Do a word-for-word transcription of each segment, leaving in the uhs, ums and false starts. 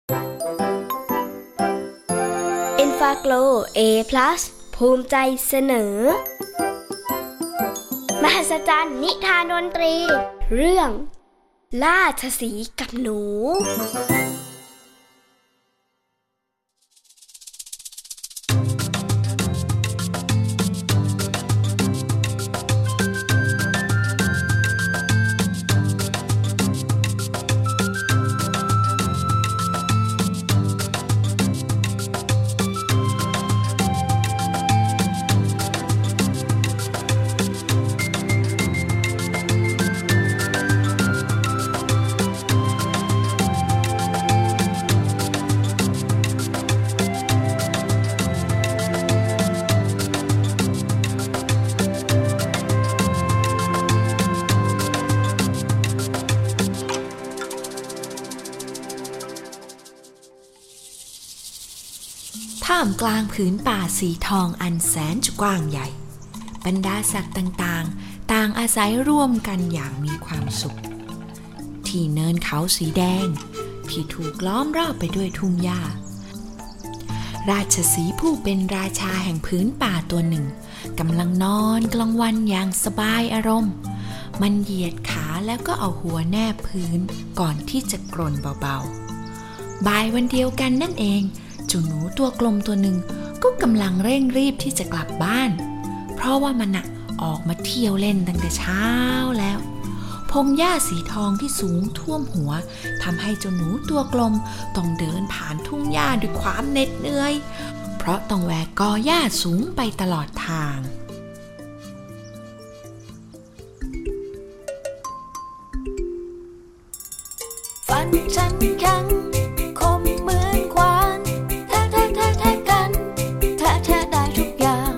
Enfaglo A พลัส ภูมิใจเสนอมหัศจรรย์นิทานดนตรีเรื่องราชสีห์กับหนูท่ามกลางผืนป่าสีทองอันแสนจะกว้างใหญ่บรรดาสัตว์ต่างๆต่างอาศัยร่วมกันอย่างมีความสุขที่เนินเขาสีแดงที่ถูกล้อมรอบไปด้วยทุ่งหญ้าราชสีห์ผู้เป็นราชาแห่งผืนป่าตัวหนึ่งกำลังนอนกลางวันอย่างสบายอารมณ์มันเหยียดขาแล้วก็เอาหัวแนบพื้นก่อนที่จะกรนเบาๆบ่ายวันเดียวกันนั่นเองเจ้าหนูตัวกลมตัวหนึ่งก็กำลังเร่งรีบที่จะกลับบ้านเพราะว่ามันน่ะออกมาเที่ยวเล่นตั้งแต่เช้าแล้วพงหญ้าสีทองที่สูงท่วมหัวทำให้เจ้าหนูตัวกลมต้องเดินผ่านทุ่งหญ้าด้วยความเหน็ดเหนื่อยเพราะต้องแหวกกอหญ้าสูงไปตลอดทางฟันฉันแข็งคมเหมือนขวานแทะแทะแทะแทะกันแทะแทะได้ทุกอย่าง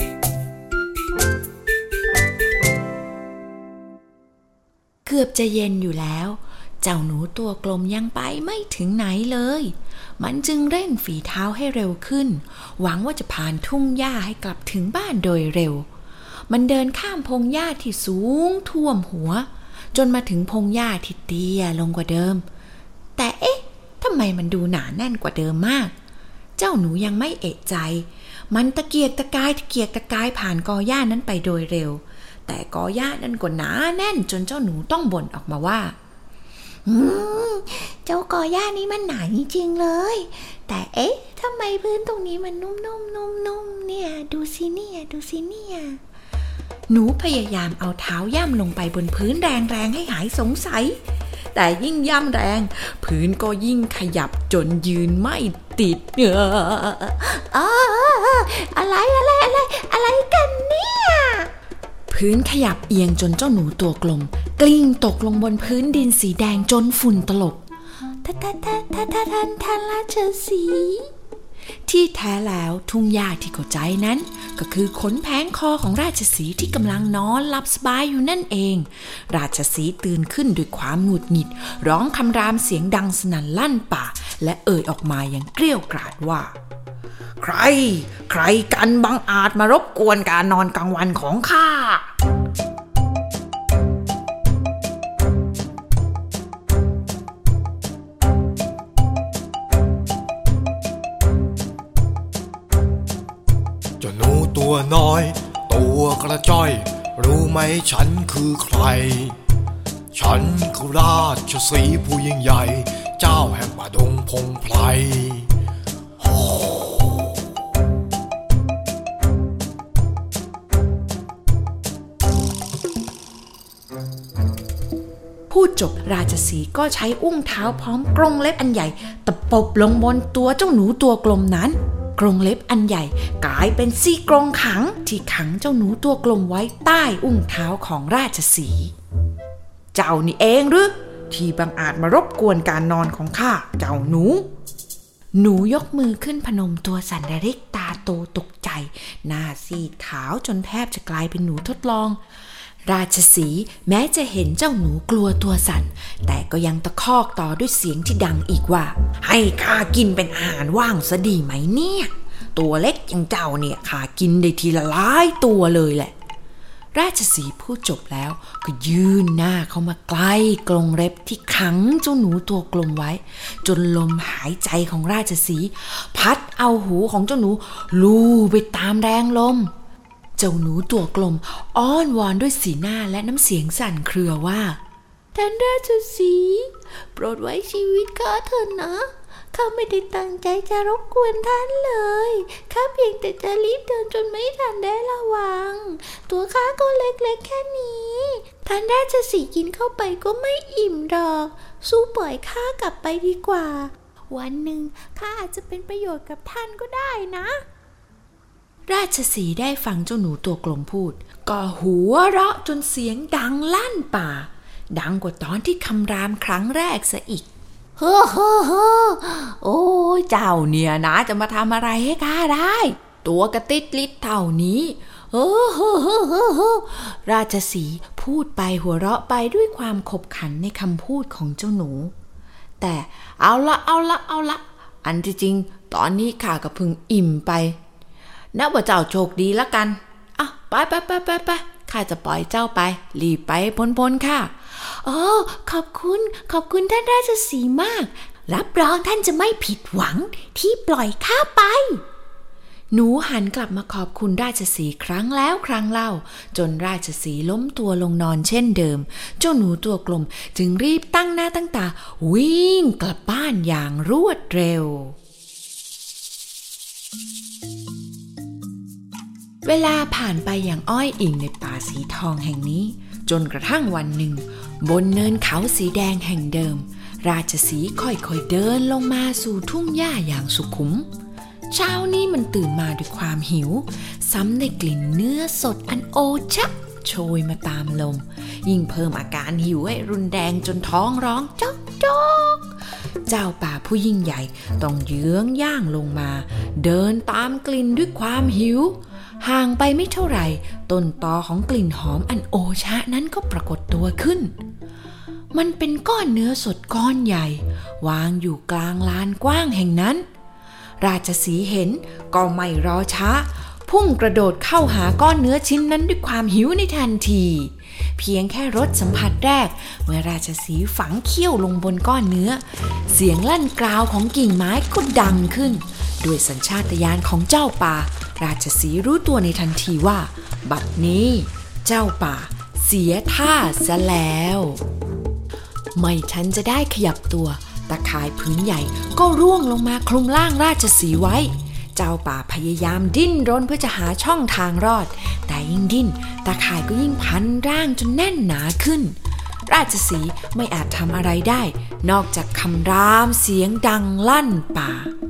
เกือบจะเย็นอยู่แล้วเจ้าหนูตัวกลมยังไปไม่ถึงไหนเลยมันจึงเร่งฝีเท้าให้เร็วขึ้นหวังว่าจะผ่านทุ่งหญ้าให้กลับถึงบ้านโดยเร็วมันเดินข้ามพงหญ้าที่สูงท่วมหัวจนมาถึงพงหญ้าที่เตี้ยลงกว่าเดิมแต่เอ๊ะทำไมมันดูหนาแน่นกว่าเดิมมากเจ้าหนูยังไม่เอะใจมันตะเกียกตะกายตะเกียกตะกายผ่านกอหญ้านั้นไปโดยเร็วแต่กอหญ้านั้นก็หนาแน่นจนเจ้าหนูต้องบ่นออกมาว่าอืมเจ้ากอหญ้านี้มันหนาจริงๆเลยแต่เอ๊ะทำไมพื้นตรงนี้มันนุ่มๆนุ่มๆเนี่ยดูสิเนี่ยดูสิเนี่ยหนูพยายามเอาเท้าย่ำลงไปบนพื้นแรงๆให้หายสงสัยแต่ยิ่งย่ำแรงพื้นก็ยิ่งขยับจนยืนไม่ติดเอออะไรอะไรอะไรอะไรกันเนี่ยพื้นขยับเอียงจนเจ้าหนูตัวกลมกลิ้งตกลงบนพื้นดินสีแดงจนฝุ่นตลบท่าท่าท่าท่าท่าท่าท่าราชสีห์ที่แท้แล้วทุ่งหญ้าที่เข้าใจนั้นก็คือขนแผงคอของราชสีห์ที่กำลังนอนหลับสบายอยู่นั่นเองราชสีห์ตื่นขึ้นด้วยความหงุดหงิดร้องคำรามเสียงดังสนั่นลั่นป่าและเอ่ยออกมาอย่างเกรี้ยวกราดว่าใครใครกันบังอาจมารบกวนการนอนกลางวันของข้าตัวน้อยตัวกระจ้อยรู้ไหมฉันคือใครฉันคือราชสีห์ผู้ยิ่งใหญ่เจ้าแห่งป่าดงพงไพรพูดจบราชสีห์ก็ใช้อุ้งเท้าพร้อมกรงเล็บอันใหญ่ตะปบลงบนตัวเจ้าหนูตัวกลมนั้นกรงเล็บอันใหญ่กลายเป็นซี่กรงขังที่ขังเจ้าหนูตัวกลมไว้ใต้อุ้งเท้าของราชสีห์เจ้านี่เองหรือที่บังอาจมารบกวนการนอนของข้าเจ้าหนูหนูยกมือขึ้นพนมตัวสั่นระริกตาโตตกใจหน้าซีดขาวจนแทบจะกลายเป็นหนูทดลองราชสีห์แม้จะเห็นเจ้าหนูกลัวตัวสั่นแต่ก็ยังตะคอกต่อด้วยเสียงที่ดังอีกว่าให้ข้ากินเป็นอาหารว่างซะดีไหมเนี่ยตัวเล็กอย่างเจ้าเนี่ยข้ากินได้ทีละหลายตัวเลยแหละราชสีห์พูดจบแล้วก็ยื่นหน้าเข้ามาใกล้กรงเล็บที่ขังเจ้าหนูตัวกลมไว้จนลมหายใจของราชสีห์พัดเอาหูของเจ้าหนูลู่ไปตามแรงลมเจ้าหนูตัวกลมอ้อนวอนด้วยสีหน้าและน้ำเสียงสั่นเครือว่าท่านราชสีห์โปรดไว้ชีวิตข้าเถิดนะข้าไม่ได้ตั้งใจจะรบกวนท่านเลยข้าเพียงแต่จะรีบเดินจนไม่ทันได้ระวังตัวข้าก็เล็กๆแค่นี้ท่านราชสีห์กินเข้าไปก็ไม่อิ่มหรอกสู้ปล่อยข้ากลับไปดีกว่าวันหนึ่งข้าอาจจะเป็นประโยชน์กับท่านก็ได้นะราชสีห์ได้ฟังเจ้าหนูตัวกลมพูดก็หัวเราะจนเสียงดังลั่นป่าดังกว่าตอนที่คำรามครั้งแรกซะอีกเฮ้อเฮ้อเฮ้อโอ้ยเจ้าเนี่ยนะจะมาทำอะไรให้ข้าได้ตัวกระติดลิดเท่านี้เฮ้อเฮ้อเฮ้อเฮ้อเฮ้อราชสีห์พูดไปหัวเราะไปด้วยความขบขันในคำพูดของเจ้าหนูแต่เอาละเอาละเอาละอันที่จริงตอนนี้ข้าก็เพิ่งอิ่มไปนับว่าเจ้าโชคดีละกันอ่ะไปไปไปไปไปข้าจะปล่อยเจ้าไปรีบไปพ้นๆค่ะอ๋อขอบคุณขอบคุณท่านราชสีห์มากรับรองท่านจะไม่ผิดหวังที่ปล่อยข้าไปหนูหันกลับมาขอบคุณราชสีห์ครั้งแล้วครั้งเล่าจนราชสีห์ล้มตัวลงนอนเช่นเดิมเจ้าหนูตัวกลมจึงรีบตั้งหน้าตั้งตาวิ่งกลับบ้านอย่างรวดเร็วเวลาผ่านไปอย่างอ้อยอิงในป่าสีทองแห่งนี้จนกระทั่งวันหนึ่งบนเนินเขาสีแดงแห่งเดิมราชสีห์ค่อยๆเดินลงมาสู่ทุ่งหญ้าอย่างสุขุมเช้านี้มันตื่นมาด้วยความหิวซ้ำในกลิ่นเนื้อสดอันโอชะโชยมาตามลมยิ่งเพิ่มอาการหิวให้รุนแรงจนท้องร้องจ๊อกจ๊อกเจ้าป่าผู้ยิ่งใหญ่ต้องเยื้องย่างลงมาเดินตามกลิ่นด้วยความหิวห่างไปไม่เท่าไหร่ต้นตอของกลิ่นหอมอันโอชะนั้นก็ปรากฏตัวขึ้นมันเป็นก้อนเนื้อสดก้อนใหญ่วางอยู่กลางลานกว้างแห่งนั้นราชสีห์เห็นก็ไม่รอช้าพุ่งกระโดดเข้าหาก้อนเนื้อชิ้นนั้นด้วยความหิวในทันทีเพียงแค่รสสัมผัสแรกเมื่อราชสีห์ฝังเขี้ยวลงบนก้อนเนื้อเสียงลั่นกราวของกิ่งไม้ก็ดังขึ้นด้วยสัญชาตญาณของเจ้าป่าราชสีห์รู้ตัวในทันทีว่าบัดนี้เจ้าป่าเสียท่าซะแล้วไม่ทันจะได้ขยับตัวตะข่ายพื้นใหญ่ก็ร่วงลงมาคลุมร่างราชสีห์ไว้เจ้าป่าพยายามดิ้นรนเพื่อจะหาช่องทางรอดแต่ยิ่งดิ้นตะข่ายก็ยิ่งพันร่างจนแน่นหนาขึ้นราชสีห์ไม่อาจทำอะไรได้นอกจากคำรามเสียงดังลั่นป่า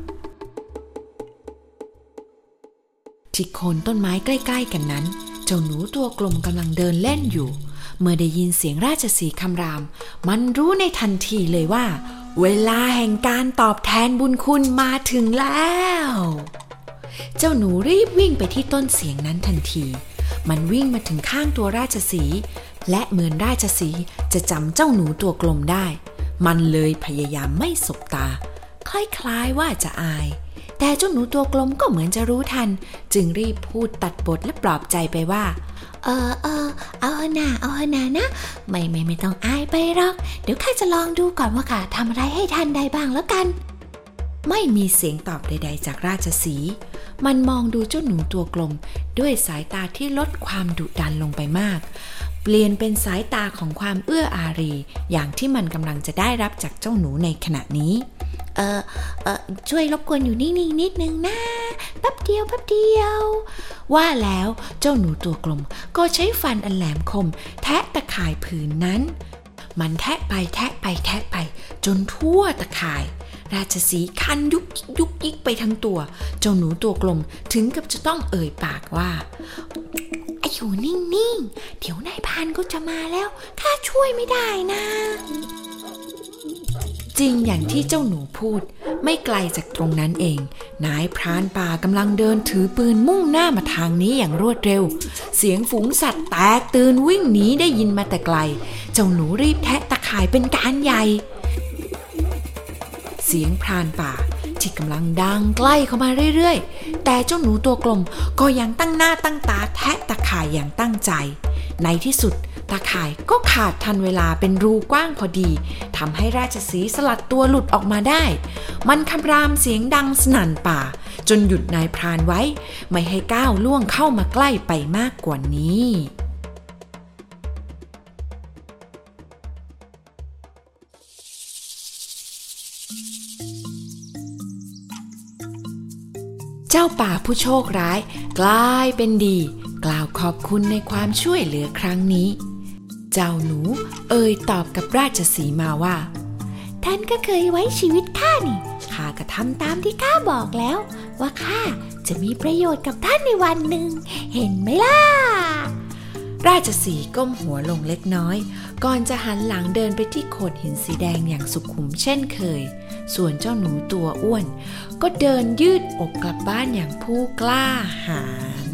ที่โคนต้นไม้ใกล้ๆกันนั้นเจ้าหนูตัวกลมกำลังเดินเล่นอยู่เมื่อได้ยินเสียงราชสีห์คำรามมันรู้ในทันทีเลยว่าเวลาแห่งการตอบแทนบุญคุณมาถึงแล้วเจ้าหนูรีบวิ่งไปที่ต้นเสียงนั้นทันทีมันวิ่งมาถึงข้างตัวราชสีห์และเหมือนราชสีห์จะจำเจ้าหนูตัวกลมได้มันเลยพยายามไม่สบตาคล้ายๆว่าจะอายแต่เจ้าหนูตัวกลมก็เหมือนจะรู้ทันจึงรีบพูดตัดบทและปลอบใจไปว่าเออเออเอาหน่าเอาหน่านะไม่ไม่ไม่ต้องอายไปหรอกเดี๋ยวข้าจะลองดูก่อนว่าข้าทำอะไรให้ท่านได้บ้างแล้วกันไม่มีเสียงตอบใดๆจากราชสีห์มันมองดูเจ้าหนูตัวกลมด้วยสายตาที่ลดความดุดันลงไปมากเปลี่ยนเป็นสายตาของความเอื้ออารีอย่างที่มันกำลังจะได้รับจากเจ้าหนูในขณะนี้เออเออช่วยรบกวนอยู่นิ่งๆนิดนึงนะแป๊บเดียวแป๊บเดียวว่าแล้วเจ้าหนูตัวกลมก็ใช้ฟันอันแหลมคมแทะตะข่ายผืนนั้นมันแทะไปแทะไปแทะไปจนทั่วตะข่ายราชสีห์คันยุกยุกยิกไปทั้งตัวเจ้าหนูตัวกลมถึงกับจะต้องเอ่ยปากว่าอยู่นิ่งๆเดี๋ยวนายพรานก็จะมาแล้วข้าช่วยไม่ได้นะจริงอย่างที่เจ้าหนูพูดไม่ไกลจากตรงนั้นเองนายพรานป่ากำลังเดินถือปืนมุ่งหน้ามาทางนี้อย่างรวดเร็วเสียงฝูงสัตว์แตกตื่นวิ่งหนีได้ยินมาแต่ไกลเจ้าหนูรีบแทะตะข่ายเป็นการใหญ่เสียงพรานป่าที่กำลังดังใกล้เข้ามาเรื่อยๆแต่เจ้าหนูตัวกลมก็ยังตั้งหน้าตั้งตาแทะตะข่ายอย่างตั้งใจในที่สุดตาข่ายก็ขาดทันเวลาเป็นรูกว้างพอดีทำให้ราชสีห์สลัดตัวหลุดออกมาได้มันคำรามเสียงดังสนั่นป่าจนหยุดนายพรานไว้ไม่ให้ก้าวล่วงเข้ามาใกล้ไปมากกว่านี้เจ้าป่าผู้โชคร้ายกลายเป็นดีกล่าวขอบคุณในความช่วยเหลือครั้งนี้เจ้าหนูเอ่ยตอบกับราชสีห์มาว่าท่านก็เคยไว้ชีวิตข้านี่ข้าก็ทำตามที่ข้าบอกแล้วว่าข้าจะมีประโยชน์กับท่านในวันหนึ่งเห็นไหมล่ะราชสีห์ก้มหัวลงเล็กน้อยก่อนจะหันหลังเดินไปที่โขดหินสีแดงอย่างสุขุมเช่นเคยส่วนเจ้าหนูตัวอ้วนก็เดินยืดอกกลับบ้านอย่างผู้กล้าหาญ